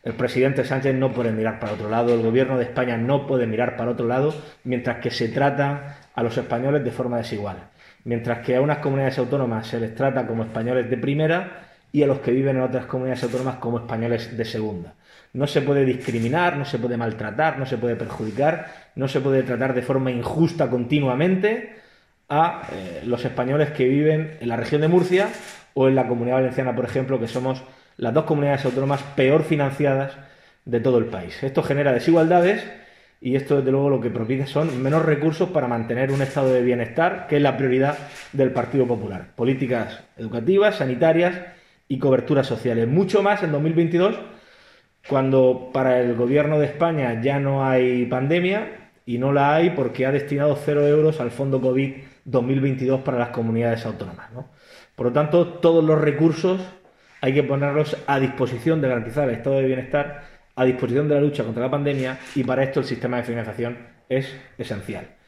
El presidente Sánchez no puede mirar para otro lado, el gobierno de España no puede mirar para otro lado, mientras que se trata a los españoles de forma desigual. Mientras que a unas comunidades autónomas se les trata como españoles de primera y a los que viven en otras comunidades autónomas como españoles de segunda. No se puede discriminar, no se puede maltratar, no se puede perjudicar, no se puede tratar de forma injusta continuamente a los españoles que viven en la región de Murcia o en la Comunidad Valenciana, por ejemplo, que somos las dos comunidades autónomas peor financiadas de todo el país. Esto genera desigualdades y esto, desde luego, lo que propicia son menos recursos para mantener un estado de bienestar, que es la prioridad del Partido Popular. Políticas educativas, sanitarias y coberturas sociales. Mucho más en 2022, cuando para el gobierno de España ya no hay pandemia, y no la hay porque ha destinado 0 euros al Fondo COVID 2022 para las comunidades autónomas, ¿no? Por lo tanto, todos los recursos hay que ponerlos a disposición de garantizar el estado de bienestar, a disposición de la lucha contra la pandemia, y para esto el sistema de financiación es esencial.